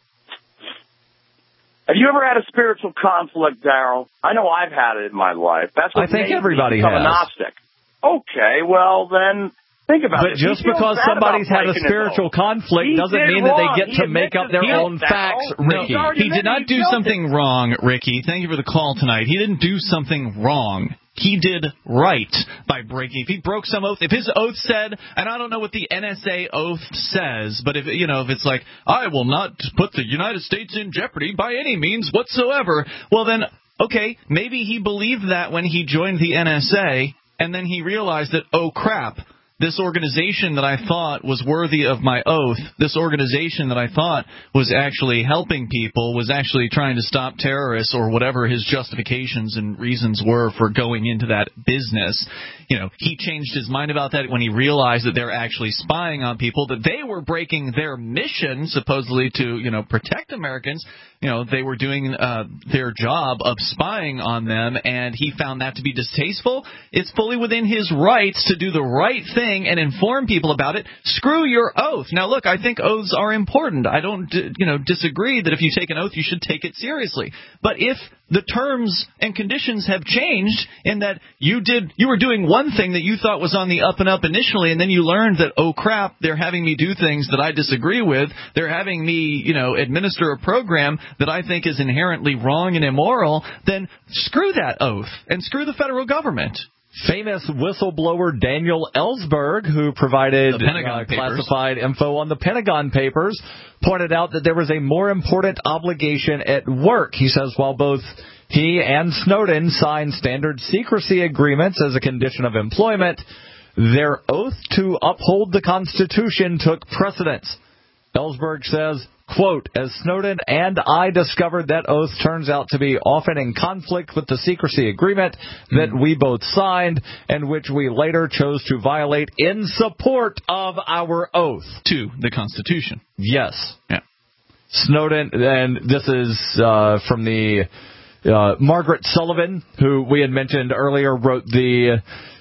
Have you ever had a spiritual conflict, Daryl? I know I've had it in my life. That's what I think made everybody me become has. a Gnostic. Okay, well then, think about but it. But just because somebody's had a spiritual conflict he doesn't mean wrong. that they get he to make up their own facts, Ricky. No, he did not do something wrong, Ricky. Thank you for the call tonight. He didn't do something wrong. He did right by breaking. If he broke some oath, if his oath said, and I don't know what the N S A oath says, but if you know, if it's like, I will not put the United States in jeopardy by any means whatsoever, well then, okay, maybe he believed that when he joined the N S A, and then he realized that, oh crap, this organization that I thought was worthy of my oath, this organization that I thought was actually helping people, was actually trying to stop terrorists or whatever his justifications and reasons were for going into that business. You know, he changed his mind about that when he realized that they're actually spying on people, that they were breaking their mission, supposedly to, you know, protect Americans. You know, they were doing uh, their job of spying on them, and he found that to be distasteful. It's fully within his rights to do the right thing and inform people about it. Screw your oath. Now, look, I think oaths are important. I don't, you know, disagree that if you take an oath, you should take it seriously. But if the terms and conditions have changed in that you did, you were doing one thing that you thought was on the up and up initially, and then you learned that, oh crap, they're having me do things that I disagree with. They're having me, you know, administer a program that I think is inherently wrong and immoral. Then screw that oath and screw the federal government. Famous whistleblower Daniel Ellsberg, who provided uh, classified info on the Pentagon Papers, pointed out that there was a more important obligation at work. He says while both he and Snowden signed standard secrecy agreements as a condition of employment, their oath to uphold the Constitution took precedence. Ellsberg says, quote, as Snowden and I discovered, that oath turns out to be often in conflict with the secrecy agreement that we both signed and which we later chose to violate in support of our oath. To the Constitution. Yes. Yeah. Snowden, and this is uh, from the uh, Margaret Sullivan, who we had mentioned earlier, wrote the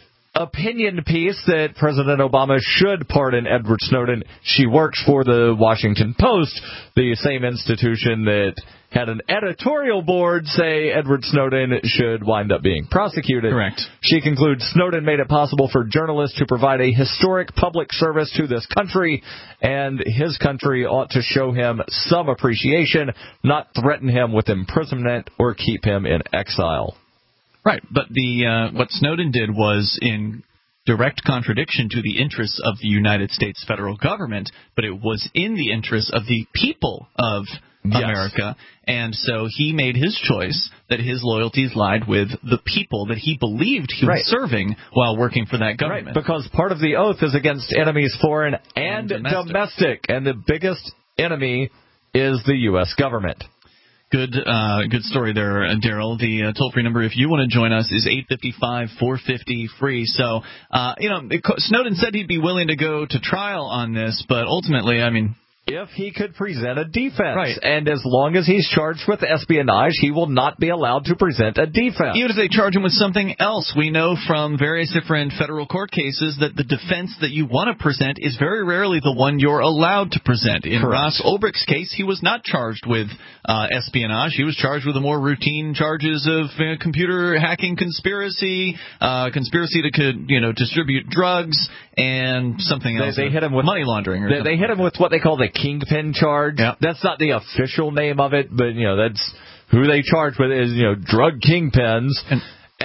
opinion piece that President Obama should pardon Edward Snowden. She works for the Washington Post, the same institution that had an editorial board say Edward Snowden should wind up being prosecuted. Correct. She concludes Snowden made it possible for journalists to provide a historic public service to this country, and his country ought to show him some appreciation, not threaten him with imprisonment or keep him in exile. Right, but the uh, what Snowden did was in direct contradiction to the interests of the United States federal government, but it was in the interests of the people of yes. America, and so he made his choice that his loyalties lied with the people that he believed he was right. serving while working for that government. Right, because part of the oath is against enemies foreign and, and domestic. domestic, and the biggest enemy is the U S government. Good uh, good story there, uh, Daryl. The uh, toll-free number, if you want to join us, is eight five five, four five zero, free. So, uh, you know, Snowden said he'd be willing to go to trial on this, but ultimately, I mean... if he could present a defense. Right. And as long as he's charged with espionage, he will not be allowed to present a defense. Even if they charge him with something else, we know from various different federal court cases that the defense that you want to present is very rarely the one you're allowed to present. In Correct. Ross Ulbricht's case, he was not charged with uh, espionage. He was charged with the more routine charges of uh, computer hacking conspiracy, uh, conspiracy to co- you know distribute drugs, and something else. They, they hit him with money laundering. Or they, they hit him with what they call the kingpin charge. Yep. That's not the official name of it, but you know that's who they charge with is you know drug kingpins, and,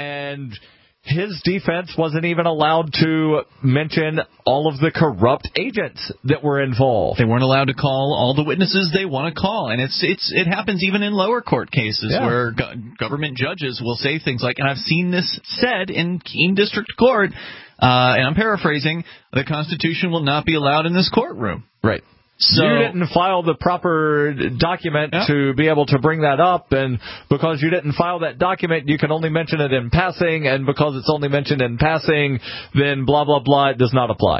and his defense wasn't even allowed to mention all of the corrupt agents that were involved. They weren't allowed to call all the witnesses they want to call, and it's it's it happens even in lower court cases yeah. where go- government judges will say things like, and I've seen this said in Keene District Court, uh, and I'm paraphrasing, the Constitution will not be allowed in this courtroom. Right. So, you didn't file the proper document yeah. to be able to bring that up, and because you didn't file that document, you can only mention it in passing, and because it's only mentioned in passing, then blah, blah, blah, it does not apply.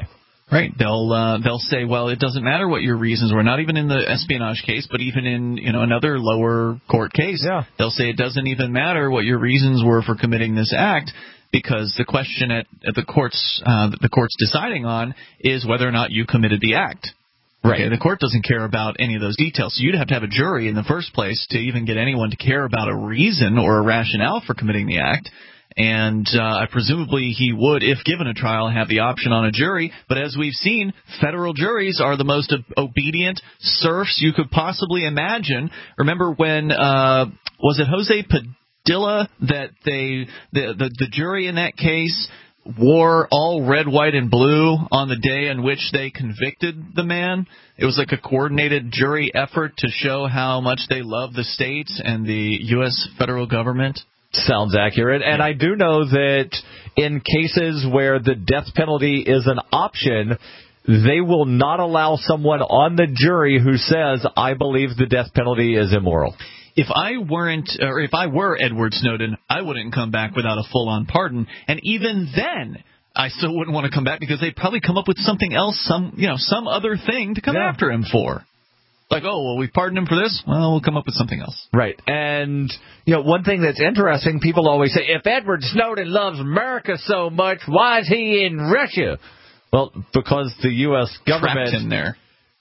Right. They'll uh, they'll say, well, it doesn't matter what your reasons were, not even in the espionage case, but even in, you know, another lower court case. Yeah. They'll say it doesn't even matter what your reasons were for committing this act, because the question at, at the court's uh, the court's deciding on is whether or not you committed the act. Right. Okay, the court doesn't care about any of those details. So you'd have to have a jury in the first place to even get anyone to care about a reason or a rationale for committing the act. And uh, presumably he would, if given a trial, have the option on a jury. But as we've seen, federal juries are the most obedient serfs you could possibly imagine. Remember when, uh, was it Jose Padilla that they, the, the, the jury in that case wore all red, white, and blue on the day in which they convicted the man? It was like a coordinated jury effort to show how much they love the states and the U S federal government. Sounds accurate. And I do know that in cases where the death penalty is an option, they will not allow someone on the jury who says, I believe the death penalty is immoral. If I weren't, or if I were Edward Snowden, I wouldn't come back without a full-on pardon. And even then, I still wouldn't want to come back because they'd probably come up with something else, some, you know, some other thing to come yeah. after him for. Like, oh, well, we pardoned him for this? Well, we'll come up with something else. Right. And, you know, one thing that's interesting, people always say, if Edward Snowden loves America so much, why is he in Russia? Well, because the U S government... trapped him there.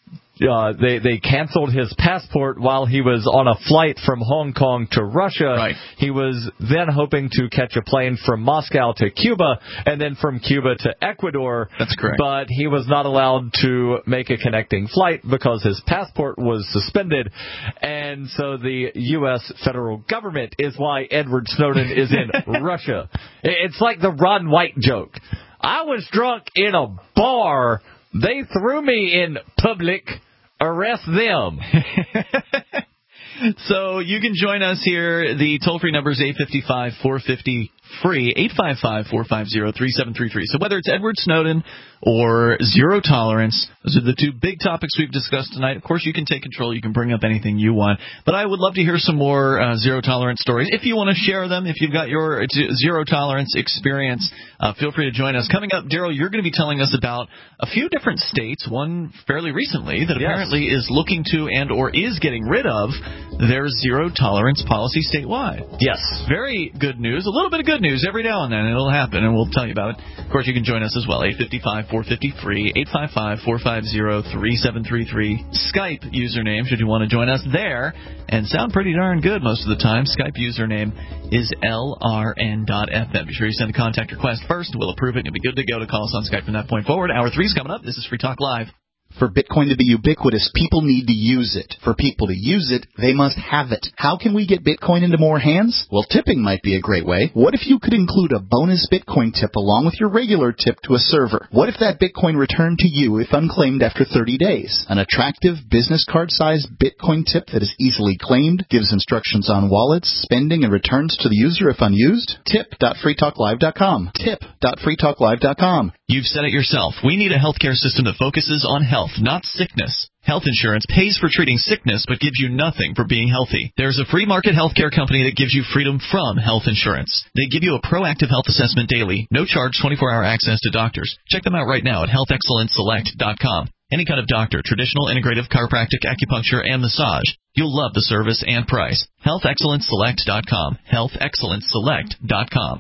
Uh, they they canceled his passport while he was on a flight from Hong Kong to Russia. Right. He was then hoping to catch a plane from Moscow to Cuba and then from Cuba to Ecuador. That's correct. But he was not allowed to make a connecting flight because his passport was suspended. And so the U S federal government is why Edward Snowden is in Russia. It's like the Ron White joke. I was drunk in a bar. They threw me in public. Arrest them. So you can join us here. The toll-free number is eight five five, four five zero, free, eight five five, four five zero, three seven three three. So whether it's Edward Snowden or zero tolerance, those are the two big topics we've discussed tonight. Of course, you can take control. You can bring up anything you want. But I would love to hear some more uh, zero tolerance stories. If you want to share them, if you've got your zero tolerance experience, uh, feel free to join us. Coming up, Daryl, you're going to be telling us about a few different states, one fairly recently, that yes. apparently is looking to and or is getting rid of their zero tolerance policy statewide. Yes. Very good news. A little bit of good news every now and then. It'll happen, and we'll tell you about it. Of course, you can join us as well. eight five five, four five zero, free, eight five five, four five zero, three seven three three. Skype username, should you want to join us there, and sound pretty darn good most of the time. Skype username is L R N dot F M. Be sure you send a contact request first. We'll approve it, and you'll be good to go to call us on Skype from that point forward. Hour three is coming up. This is Free Talk Live. For Bitcoin to be ubiquitous, people need to use it. For people to use it, they must have it. How can we get Bitcoin into more hands? Well, tipping might be a great way. What if you could include a bonus Bitcoin tip along with your regular tip to a server? What if that Bitcoin returned to you if unclaimed after thirty days? An attractive business card-sized Bitcoin tip that is easily claimed, gives instructions on wallets, spending, and returns to the user if unused? tip dot free talk live dot com. tip dot free talk live dot com. You've said it yourself. We need a healthcare system that focuses on health, not sickness. Health insurance pays for treating sickness but gives you nothing for being healthy. There's a free market healthcare company that gives you freedom from health insurance. They give you a proactive health assessment daily, no charge, twenty-four hour access to doctors. Check them out right now at health excellence select dot com. Any kind of doctor, traditional, integrative, chiropractic, acupuncture, and massage. You'll love the service and price. health excellence select dot com. health excellence select dot com.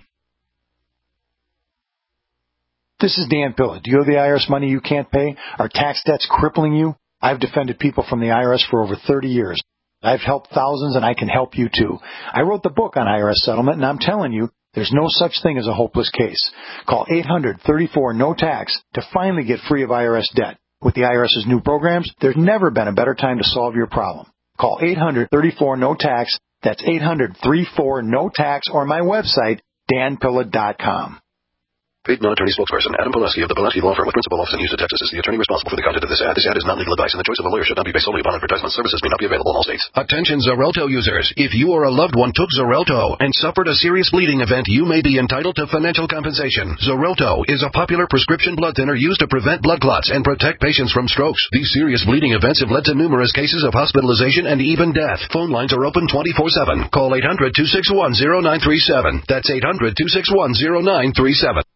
This is Dan Pilla. Do you owe the I R S money you can't pay? Are tax debts crippling you? I've defended people from the I R S for over thirty years. I've helped thousands, and I can help you too. I wrote the book on I R S settlement, and I'm telling you, there's no such thing as a hopeless case. Call eight hundred, thirty-four, no tax to finally get free of I R S debt. With the IRS's new programs, there's never been a better time to solve your problem. Call eight hundred, thirty-four, no tax. That's eight hundred, thirty-four, no tax, or my website, dan pilla dot com. Paid non-attorney spokesperson Adam Pulaski of the Pulaski Law Firm with principal office in Houston, Texas is the attorney responsible for the content of this ad. This ad is not legal advice, and the choice of a lawyer should not be based solely upon advertisement. Services may not be available in all states. Attention Xarelto users. If you or a loved one took Xarelto and suffered a serious bleeding event, you may be entitled to financial compensation. Xarelto is a popular prescription blood thinner used to prevent blood clots and protect patients from strokes. These serious bleeding events have led to numerous cases of hospitalization and even death. Phone lines are open twenty-four seven. Call eight hundred, two six one, zero nine three seven. That's eight hundred, two six one, zero nine three seven.